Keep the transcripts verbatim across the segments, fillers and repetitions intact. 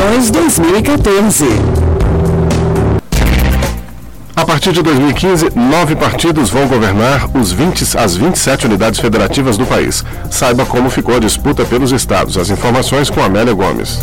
Eleições dois mil e quatorze. A partir de dois mil e quinze, nove partidos vão governar os vinte, as vinte e sete unidades federativas do país. Saiba como ficou a disputa pelos estados. As informações com Amélia Gomes.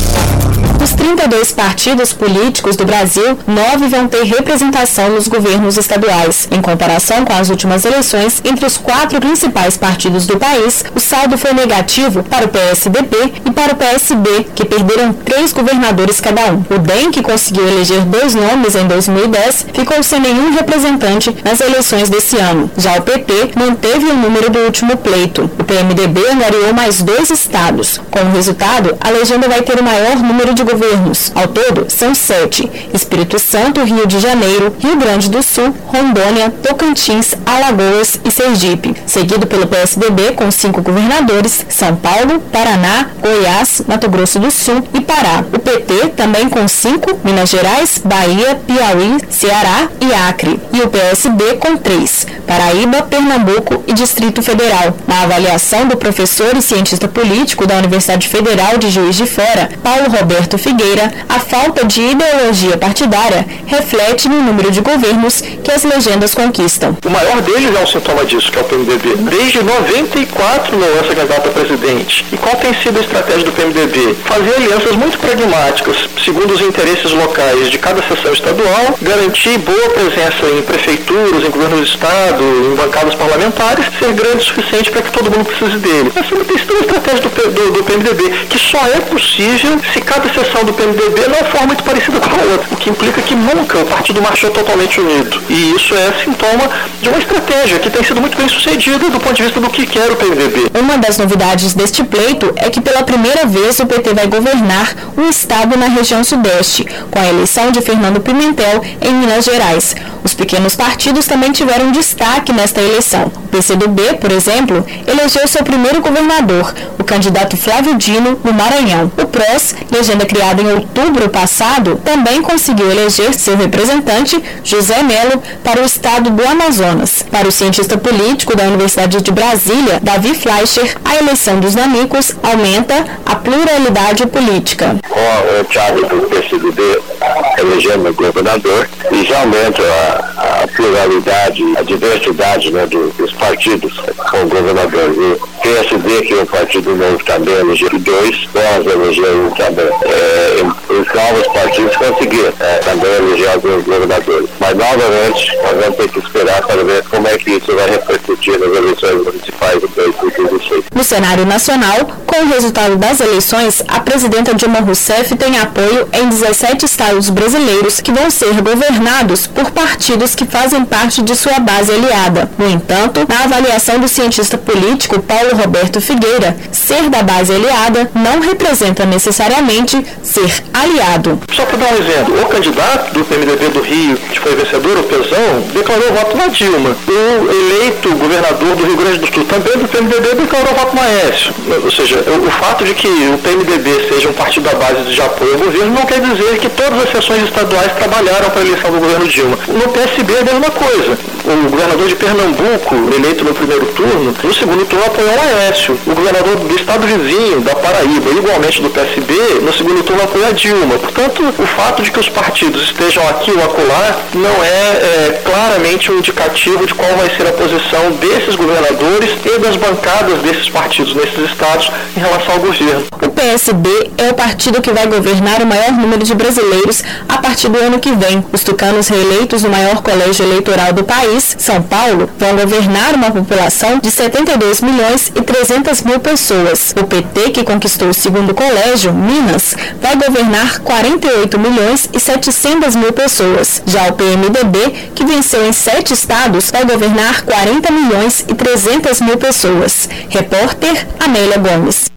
Dos trinta e dois partidos políticos do Brasil, nove vão ter representação nos governos estaduais. Em comparação com as últimas eleições, entre os quatro principais partidos do país, o saldo foi negativo para o P S D B e para o P S B, que perderam três governadores cada um. O D E M, que conseguiu eleger dois nomes em dois mil e dez, ficou sem nenhum representante nas eleições desse ano. Já o P T manteve o número do último pleito. O P M D B angariou mais dois estados. Com o resultado, a legenda vai ter o maior número de governos. Ao todo, são sete: Espírito Santo, Rio de Janeiro, Rio Grande do Sul, Rondônia, Tocantins, Alagoas e Sergipe. Seguido pelo P S D B, com cinco governadores: São Paulo, Paraná, Goiás, Mato Grosso do Sul e Pará. O P T também com cinco: Minas Gerais, Bahia, Piauí, Ceará e Acre. E o P S B com três: Paraíba, Pernambuco e Distrito Federal. Na avaliação do professor e cientista político da Universidade Federal de Juiz de Fora, Paulo Roberto Figueira, a falta de ideologia partidária reflete no número de governos que as legendas conquistam. O maior deles é um sintoma disso, que é o P M D B. Desde noventa e quatro não lança candidato a presidente. E qual tem sido a estratégia do P M D B? Fazer alianças muito pragmáticas, segundo os interesses locais de cada seção estadual, garantir boa presença em prefeituras, em governos do estado, em bancadas parlamentares, ser grande o suficiente para que todo mundo precise dele. Essa tem sido a estratégia do, do, do P M D B, que só é possível se cada seção do P M D B não for muito parecida com a outra, o que implica que nunca o partido marchou totalmente unido. E isso é sintoma de uma estratégia que tem sido muito bem sucedida do ponto de vista do que quer o P M D B. Uma das novidades deste pleito é que pela primeira vez o P T vai governar um estado na região sudeste, com a eleição de Fernando Pimentel em Minas Gerais. Os pequenos partidos também tiveram destaque nesta eleição. O P C do B, por exemplo, elegeu seu primeiro governador, o candidato Flávio Dino, no Maranhão. O P R O S, legenda criada em outubro passado, também conseguiu eleger seu representante, José Melo, para o estado do Amazonas. Para o cientista político da Universidade de Brasília, Davi Fleischer, a eleição dos nanicos aumenta a pluralidade política. Com o Thiago do P C do B elegendo o governador, e já aumenta a, a pluralidade, a diversidade, né, do, dos partidos com o governador. O P S D, que é um partido novo, também elegeu dois, nós elegemos também. É, os novos partidos conseguiram é, também eleger alguns governadores. Mas, novamente, nós vamos ter que esperar para ver como é que isso vai repercutir nas eleições municipais de dois mil e dezesseis. No cenário nacional, com o resultado das eleições, a presidenta Dilma Rousseff tem apoio em dezessete estados brasileiros que vão ser governados por partidos que fazem parte de sua base aliada. No entanto, na avaliação do cientista político Paulo Roberto Figueira, ser da base aliada não representa necessariamente ser aliado. Só para dar um exemplo, o candidato do P M D B do Rio, que foi vencedor, o Pezão, declarou voto na Dilma. O eleito governador do Rio Grande do Sul, também do P M D B, declarou voto no Aécio. Ou seja, o, o fato de que o P M D B seja um partido da base de apoio ao governo não quer dizer que todas as seções estaduais trabalharam para a eleição do governo Dilma. No P S B é a mesma coisa. O governador de Pernambuco, eleito no primeiro turno, no segundo turno apoiou o Aécio. O governador do estado vizinho, da Paraíba, igualmente do P S B, no segundo turno apoiou a Dilma. Portanto, o fato de que os partidos estejam aqui ou acolá não é, é claramente um indicativo de qual vai ser a posição desses governadores e das bancadas desses partidos nesses estados em relação ao governo. O P S B é o partido que vai governar o maior número de brasileiros a partir do ano que vem. Os tucanos reeleitos no maior colégio eleitoral do país, São Paulo, vão governar uma população de setenta e dois milhões e trezentas mil pessoas. O P T, que conquistou o segundo colégio, Minas, vai governar quarenta e oito milhões e setecentas mil pessoas. Já o P M D B, que venceu em sete estados, vai governar quarenta milhões e trezentas mil pessoas. Repórter Amélia Gomes.